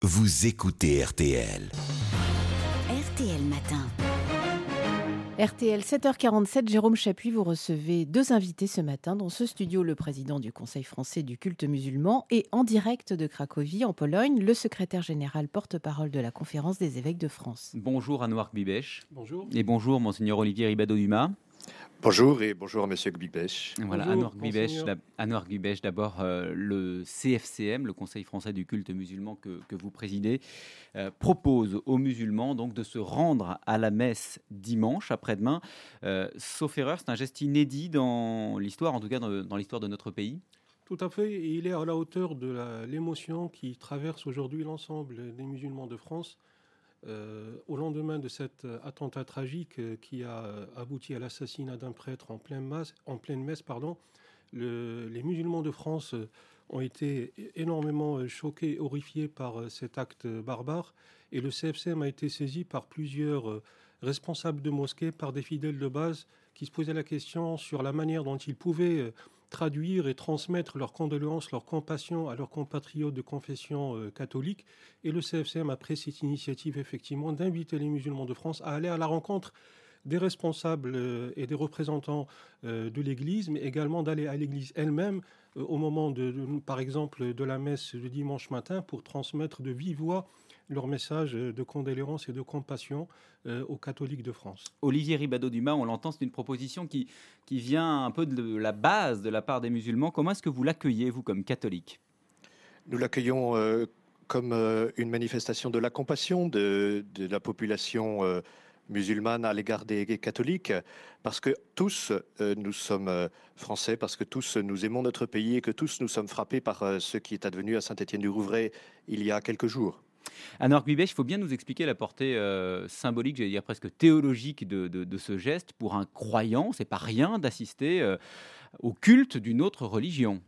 Vous écoutez RTL. RTL Matin. RTL 7h47, Jérôme Chapuis, vous recevez deux invités ce matin dans ce studio, le président du Conseil français du culte musulman et en direct de Cracovie en Pologne, le secrétaire général porte-parole de la Conférence des évêques de France. Bonjour Anouar Gbibech. Bonjour. Et bonjour Monseigneur Olivier Ribado-Dumas. Bonjour et bonjour à Monsieur Gbibech. Voilà, Bonjour, Anouar Gbibech, d'abord le CFCM, le Conseil français du culte musulman que vous présidez, propose aux musulmans donc de se rendre à la messe dimanche après-demain. Sauf erreur, c'est un geste inédit dans l'histoire, en tout cas dans l'histoire de notre pays. Tout à fait, et il est à la hauteur de l'émotion qui traverse aujourd'hui l'ensemble des musulmans de France. Au lendemain de cet attentat tragique qui a abouti à l'assassinat d'un prêtre en pleine messe, les musulmans de France ont été énormément choqués, horrifiés par cet acte barbare, et le CFCM a été saisi par plusieurs responsables de mosquées, par des fidèles de base qui se posaient la question sur la manière dont ils pouvaient traduire et transmettre leurs condoléances, leur compassion à leurs compatriotes de confession catholique. Et le CFCM a pris cette initiative, effectivement, d'inviter les musulmans de France à aller à la rencontre des responsables et des représentants de l'Église, mais également d'aller à l'Église elle-même au moment, par exemple, de la messe le dimanche matin pour transmettre de vive voix leur message de condoléances et de compassion aux catholiques de France. Olivier Ribado-Dumas, on l'entend, c'est une proposition qui vient un peu de la base de la part des musulmans. Comment est-ce que vous l'accueillez, vous, comme catholique ? Nous l'accueillons comme une manifestation de la compassion de la population musulmane à l'égard des catholiques, parce que tous nous sommes français, parce que tous nous aimons notre pays et que tous nous sommes frappés par ce qui est advenu à Saint-Étienne-du-Rouvray il y a quelques jours. Anouar Gbibech, il faut bien nous expliquer la portée symbolique, j'allais dire presque théologique de ce geste. Pour un croyant, c'est pas rien d'assister au culte d'une autre religion.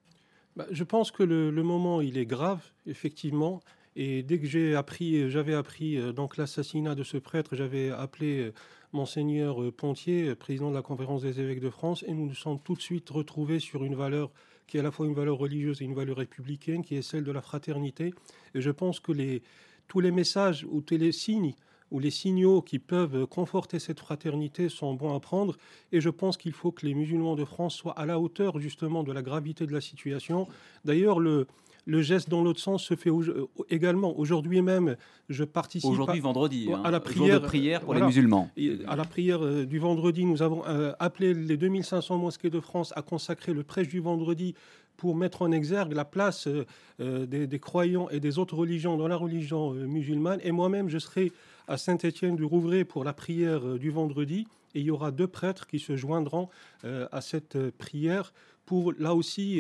Je pense que le moment, il est grave, effectivement. Et dès que j'avais appris donc l'assassinat de ce prêtre, j'avais appelé Monseigneur Pontier, président de la Conférence des évêques de France, et nous nous sommes tout de suite retrouvés sur une valeur qui est à la fois une valeur religieuse et une valeur républicaine, qui est celle de la fraternité. Et je pense que tous les messages ou tous les signes ou les signaux qui peuvent conforter cette fraternité sont bons à prendre. Et je pense qu'il faut que les musulmans de France soient à la hauteur justement de la gravité de la situation. D'ailleurs, le geste dans l'autre sens se fait également. Aujourd'hui même, je participe vendredi, à la prière, jour de prière pour les musulmans. À la prière du vendredi, nous avons appelé les 2500 mosquées de France à consacrer le prêche du vendredi pour mettre en exergue la place des croyants et des autres religions dans la religion musulmane. Et moi-même, je serai à Saint-Étienne-du-Rouvray pour la prière du vendredi. Et il y aura 2 prêtres qui se joindront à cette prière pour, là aussi,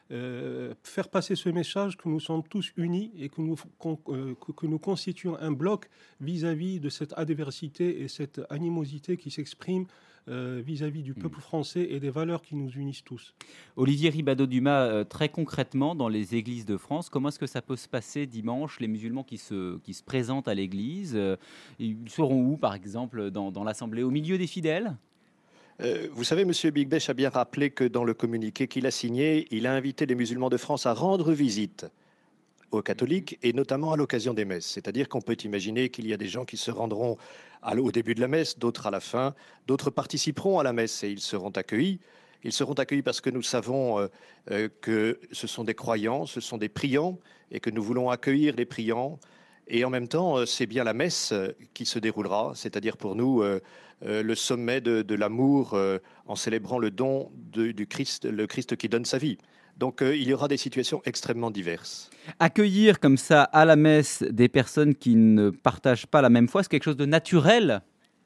faire passer ce message que nous sommes tous unis et que nous constituons un bloc vis-à-vis de cette adversité et cette animosité qui s'exprime vis-à-vis du peuple français et des valeurs qui nous unissent tous. Olivier Ribado-Dumas, très concrètement, dans les églises de France, comment est-ce que ça peut se passer dimanche ? Les musulmans qui se présentent à l'église, ils seront où, par exemple, dans l'assemblée, au milieu des fidèles ? Vous savez, M. Gbibech a bien rappelé que dans le communiqué qu'il a signé, il a invité les musulmans de France à rendre visite aux catholiques, et notamment à l'occasion des messes. C'est-à-dire qu'on peut imaginer qu'il y a des gens qui se rendront au début de la messe, d'autres à la fin, d'autres participeront à la messe et ils seront accueillis. Ils seront accueillis parce que nous savons que ce sont des croyants, ce sont des priants, et que nous voulons accueillir les priants. Et en même temps, c'est bien la messe qui se déroulera, c'est-à-dire pour nous le sommet de l'amour en célébrant le don du Christ, le Christ qui donne sa vie. Donc il y aura des situations extrêmement diverses. Accueillir comme ça à la messe des personnes qui ne partagent pas la même foi, c'est quelque chose de naturel ?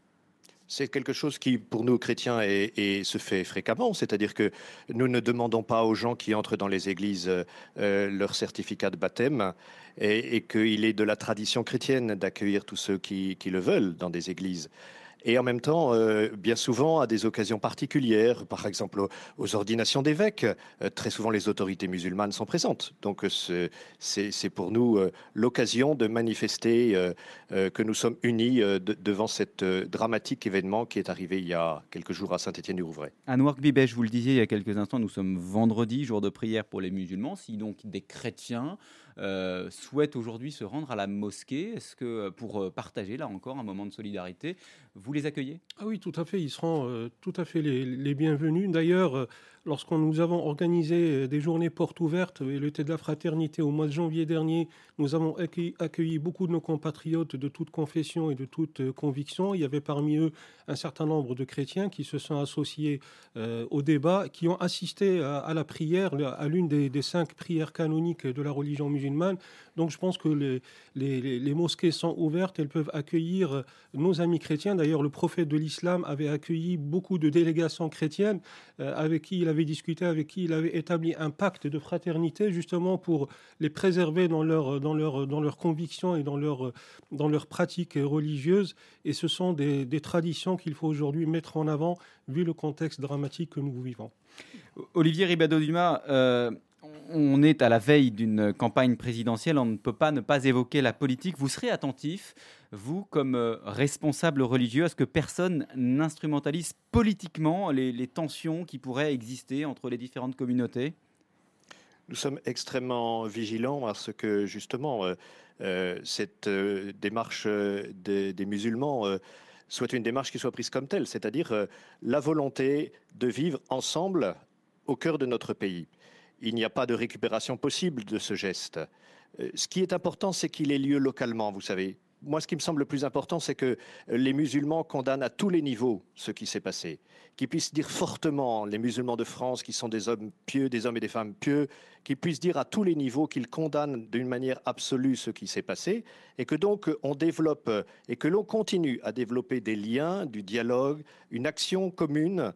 C'est quelque chose qui, pour nous chrétiens, se fait fréquemment. C'est-à-dire que nous ne demandons pas aux gens qui entrent dans les églises leur certificat de baptême et qu'il est de la tradition chrétienne d'accueillir tous ceux qui le veulent dans des églises. Et en même temps, bien souvent, à des occasions particulières, par exemple aux ordinations d'évêques, très souvent les autorités musulmanes sont présentes. Donc c'est pour nous l'occasion de manifester que nous sommes unis devant cet dramatique événement qui est arrivé il y a quelques jours à Saint-Étienne-du-Rouvray. Anouar Gbibech, vous le disiez il y a quelques instants, nous sommes vendredi, jour de prière pour les musulmans. Si donc des chrétiens souhaitent aujourd'hui se rendre à la mosquée. Est-ce que pour partager, là encore, un moment de solidarité, vous les accueillez ? Ah oui, tout à fait. Ils seront tout à fait les bienvenus. D'ailleurs, lorsqu'on nous avons organisé des journées portes ouvertes et l'été de la fraternité au mois de janvier dernier, nous avons accueilli beaucoup de nos compatriotes de toute confession et de toute conviction. Il y avait parmi eux un certain nombre de chrétiens qui se sont associés au débat, qui ont assisté à la prière, à l'une des 5 prières canoniques de la religion musulmane. Donc je pense que les mosquées sont ouvertes, elles peuvent accueillir nos amis chrétiens. D'ailleurs, le prophète de l'islam avait accueilli beaucoup de délégations chrétiennes avec qui il avait discuté, avec qui il avait établi un pacte de fraternité, justement pour les préserver dans leurs convictions et dans leurs pratiques religieuses. Et ce sont des traditions qu'il faut aujourd'hui mettre en avant, vu le contexte dramatique que nous vivons. Olivier Ribado-Dumas, on est à la veille d'une campagne présidentielle, on ne peut pas ne pas évoquer la politique. Vous serez attentif, vous, comme responsable religieux, à ce que personne n'instrumentalise politiquement les tensions qui pourraient exister entre les différentes communautés ? Nous sommes extrêmement vigilants à ce que, justement, cette démarche des musulmans soit une démarche qui soit prise comme telle, c'est-à-dire la volonté de vivre ensemble au cœur de notre pays. Il n'y a pas de récupération possible de ce geste. Ce qui est important, c'est qu'il ait lieu localement, vous savez. Moi, ce qui me semble le plus important, c'est que les musulmans condamnent à tous les niveaux ce qui s'est passé. Qu'ils puissent dire fortement, les musulmans de France, qui sont des hommes pieux, des hommes et des femmes pieux, qu'ils puissent dire à tous les niveaux qu'ils condamnent d'une manière absolue ce qui s'est passé, et que donc on développe et que l'on continue à développer des liens, du dialogue, une action commune,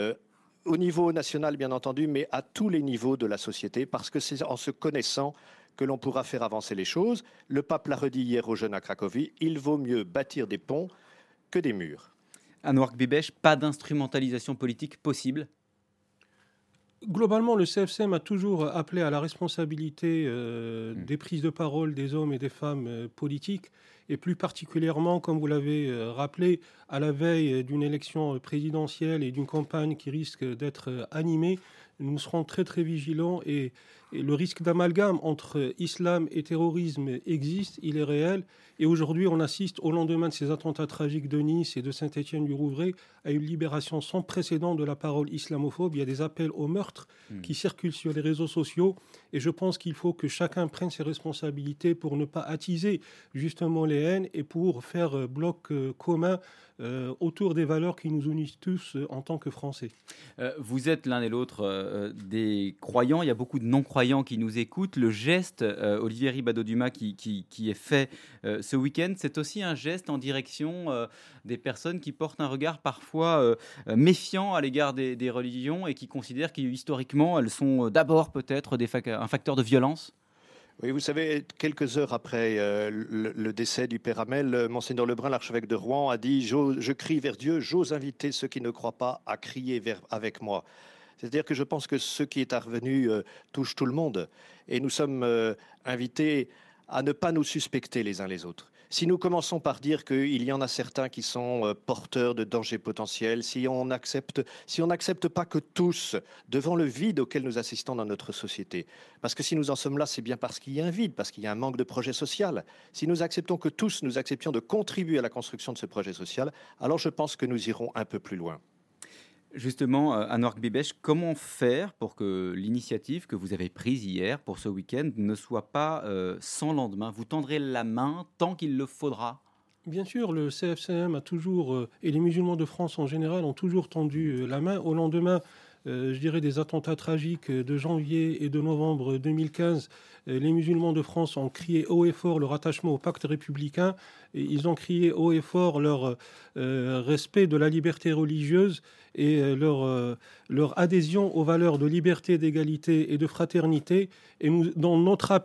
au niveau national, bien entendu, mais à tous les niveaux de la société, parce que c'est en se connaissant que l'on pourra faire avancer les choses. Le pape l'a redit hier aux jeunes à Cracovie, il vaut mieux bâtir des ponts que des murs. Anouar Bibesh, pas d'instrumentalisation politique possible ? Globalement, le CFCM a toujours appelé à la responsabilité des prises de parole des hommes et des femmes politiques, et plus particulièrement, comme vous l'avez rappelé, à la veille d'une élection présidentielle et d'une campagne qui risque d'être animée. Nous serons très très vigilants et le risque d'amalgame entre islam et terrorisme existe, il est réel. Et aujourd'hui, on assiste au lendemain de ces attentats tragiques de Nice et de Saint-Étienne-du-Rouvray à une libération sans précédent de la parole islamophobe. Il y a des appels au meurtre qui circulent sur les réseaux sociaux. Et je pense qu'il faut que chacun prenne ses responsabilités pour ne pas attiser justement les haines et pour faire bloc commun autour des valeurs qui nous unissent tous en tant que Français. Vous êtes l'un et l'autre des croyants, il y a beaucoup de non-croyants qui nous écoutent. Le geste, Olivier Ribado-Dumas, qui est fait ce week-end, c'est aussi un geste en direction des personnes qui portent un regard parfois méfiant à l'égard des religions et qui considèrent qu'historiquement, elles sont d'abord peut-être un facteur de violence. Oui, vous savez, quelques heures après le décès du père Hamel, Monseigneur Lebrun, l'archevêque de Rouen, a dit « Je crie vers Dieu, j'ose inviter ceux qui ne croient pas à crier avec moi ». C'est-à-dire que je pense que ce qui est advenu touche tout le monde. Et nous sommes invités à ne pas nous suspecter les uns les autres. Si nous commençons par dire qu'il y en a certains qui sont porteurs de dangers potentiels, si on n'accepte pas que tous, devant le vide auquel nous assistons dans notre société, parce que si nous en sommes là, c'est bien parce qu'il y a un vide, parce qu'il y a un manque de projet social. Si nous acceptons que tous, nous acceptions de contribuer à la construction de ce projet social, alors je pense que nous irons un peu plus loin. Justement, Anouar Bibesh, comment faire pour que l'initiative que vous avez prise hier pour ce week-end ne soit pas sans lendemain ? Vous tendrez la main tant qu'il le faudra ? Bien sûr, le CFCM a toujours, et les musulmans de France en général, ont toujours tendu la main au lendemain, je dirais, des attentats tragiques de janvier et de novembre 2015. Les musulmans de France ont crié haut et fort leur attachement au pacte républicain. Et ils ont crié haut et fort leur respect de la liberté religieuse et leur adhésion aux valeurs de liberté, d'égalité et de fraternité. Et dans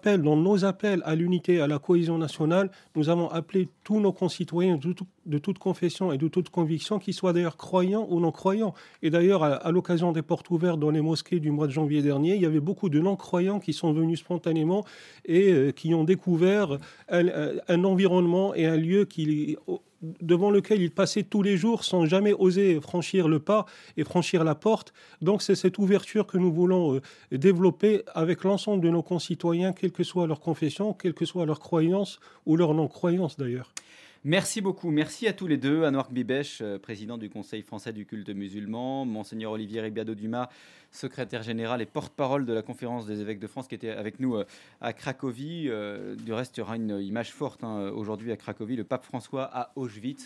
nos appels à l'unité, à la cohésion nationale, nous avons appelé tous nos concitoyens de toute confession et de toute conviction, qu'ils soient d'ailleurs croyants ou non croyants. Et d'ailleurs, à l'occasion des portes ouvertes dans les mosquées du mois de janvier dernier, il y avait beaucoup de non-croyants qui sont venus spontanément et qui ont découvert un environnement et un lieu qui devant lequel ils passaient tous les jours sans jamais oser franchir le pas et franchir la porte. Donc c'est cette ouverture que nous voulons développer avec l'ensemble de nos concitoyens, quelle que soit leur confession, quelle que soit leur croyance ou leur non-croyance d'ailleurs. Merci beaucoup. Merci à tous les deux. Anouar Bibesh, président du Conseil français du culte musulman, Monseigneur Olivier Ribiado-Dumas, secrétaire général et porte-parole de la Conférence des évêques de France, qui était avec nous à Cracovie. Du reste, il y aura une image forte aujourd'hui à Cracovie, le pape François à Auschwitz.